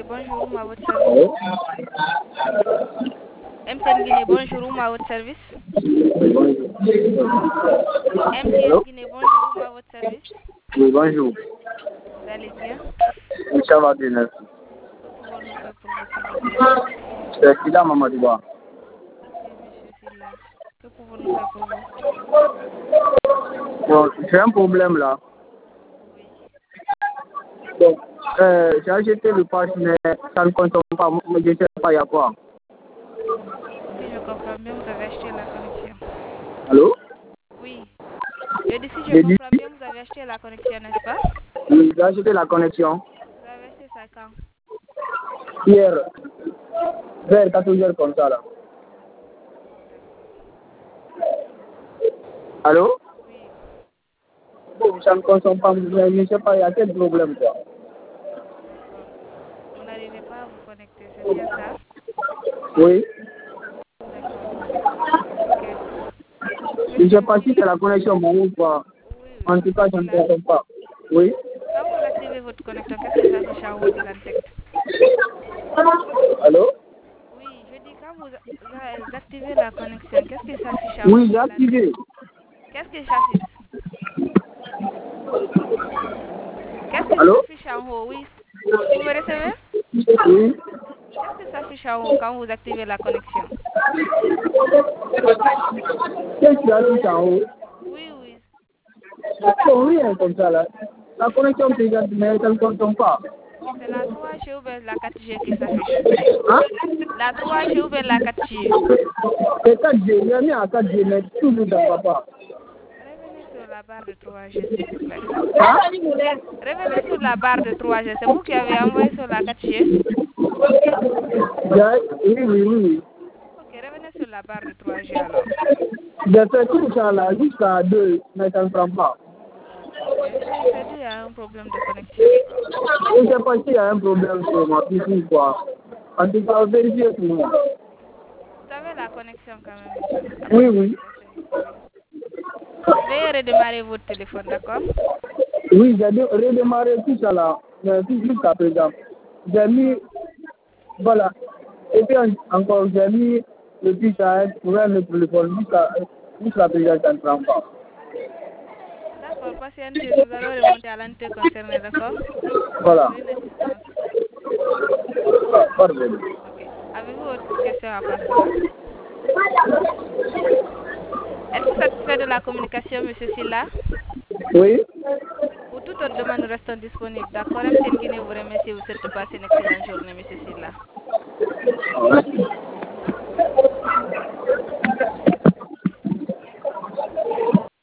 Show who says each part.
Speaker 1: bonjour, à votre service.
Speaker 2: Allô?
Speaker 1: MTN Guinée, bonjour, à votre service.
Speaker 2: Bonjour.
Speaker 1: MTN
Speaker 2: Allô?
Speaker 1: Guinée, bonjour, à votre service.
Speaker 2: Oui, bonjour.
Speaker 1: Vous allez bien?
Speaker 2: Oui, ça va bien, merci.
Speaker 1: Que pouvons-nous faire pour vous, s'il vous plaît?
Speaker 2: C'est Sida Mamadouba.
Speaker 1: Ok, monsieur Silla. Que pouvons-nous faire pour vous?
Speaker 2: Bon, j'ai un problème là.
Speaker 1: Oui.
Speaker 2: Donc, j'ai acheté le pass, mais ça ne consomme pas. Je ne sais pas, il y a quoi.
Speaker 1: Si je comprends bien, vous avez acheté la connexion.
Speaker 2: Allô?
Speaker 1: Oui. Je dis si je
Speaker 2: J'ai dit,
Speaker 1: comprends bien, vous avez acheté la connexion, n'est-ce pas?
Speaker 2: oui, j'ai acheté la connexion
Speaker 1: Vous avez acheté ça quand?
Speaker 2: hier, vers 14 heures comme ça là.
Speaker 1: Oh, d'accord.
Speaker 2: Allô?
Speaker 1: Oui.
Speaker 2: Bon, ça ne consomme pas, mais je ne sais pas, il y a quel problème quoi.
Speaker 1: D'accord. Vous n'arrivez pas à vous connecter, c'est bien ça?
Speaker 2: Oui.
Speaker 1: D'accord. Ok.
Speaker 2: Je ne sais
Speaker 1: Monsieur
Speaker 2: pas si c'est
Speaker 1: Silla?
Speaker 2: la connexion bon ou pas.
Speaker 1: Oui, oui.
Speaker 2: En tout
Speaker 1: Monsieur
Speaker 2: cas, je ne
Speaker 1: Silla?
Speaker 2: consomme pas. Oui.
Speaker 1: Quand vous activez votre connecteur, qu'est-ce qui s'affiche en haut de l'entête?
Speaker 2: Allô?
Speaker 1: Oui, je dis quand vous activez la connexion, qu'est-ce qui s'affiche en haut
Speaker 2: Oui, j'ai
Speaker 1: de l'entête?
Speaker 2: activé.
Speaker 1: Qu'est-ce qui s'affiche? Qu'est-ce qui
Speaker 2: Allô?
Speaker 1: s'affiche en haut? Oui. Vous me recevez?
Speaker 2: Oui.
Speaker 1: Qu'est-ce qui s'affiche en haut quand vous activez la connexion?
Speaker 2: Qu'est-ce qu'il y a tout en haut?
Speaker 1: Oui, oui.
Speaker 2: Bon, rien comme ça là. La connexion présente, mais ça ne consomme pas.
Speaker 1: C'est la 3G ou bien la 4G qui s'affiche?
Speaker 2: Hein?
Speaker 1: La 3G ou bien la 4G?
Speaker 2: C'est 4G, j'ai mis à 4G, mais toujours ça ne va pas.
Speaker 1: Revenez sur la barre de 3G, s'il vous plaît.
Speaker 2: Hein?
Speaker 1: Revenez sur la barre de 3G. C'est vous qui avez envoyé sur la 4G?
Speaker 2: Oui, oui, oui.
Speaker 1: Ok, revenez sur la barre de 3G alors.
Speaker 2: J'ai fait tout ça là, jusqu'à 2, mais ça ne prend pas.
Speaker 1: Ok, c'est dû à un problème de connexion alors.
Speaker 2: Je ne sais pas s'il y a un problème sur ma PC ou quoi. En tout cas, vérifiez pour moi.
Speaker 1: Vous avez la connexion quand même, monsieur.
Speaker 2: Oui,
Speaker 1: Après,
Speaker 2: oui.
Speaker 1: essayez. Oui. Veuillez redémarrer votre téléphone, d'accord?
Speaker 2: Oui, j'ai redémarré tout ça là, mais jusqu'à présent. J'ai mis,
Speaker 1: D'accord.
Speaker 2: voilà. Et puis encore, j'ai mis le petit charge pour le téléphone jusqu'à présent, ça ne prend pas.
Speaker 1: D'accord, patientez. Nous allons remonter à l'entité concernée, d'accord?
Speaker 2: Voilà.
Speaker 1: Une assistance.
Speaker 2: Pardon.
Speaker 1: Ok. Avez-vous autre question à part cela? Êtes-vous satisfait de la communication, monsieur Silla?
Speaker 2: Oui.
Speaker 1: Pour toute autre demande, nous restons disponibles. D'accord, MTN Guinée vous remercie. Vous souhaite de passer une excellente journée, monsieur Silla.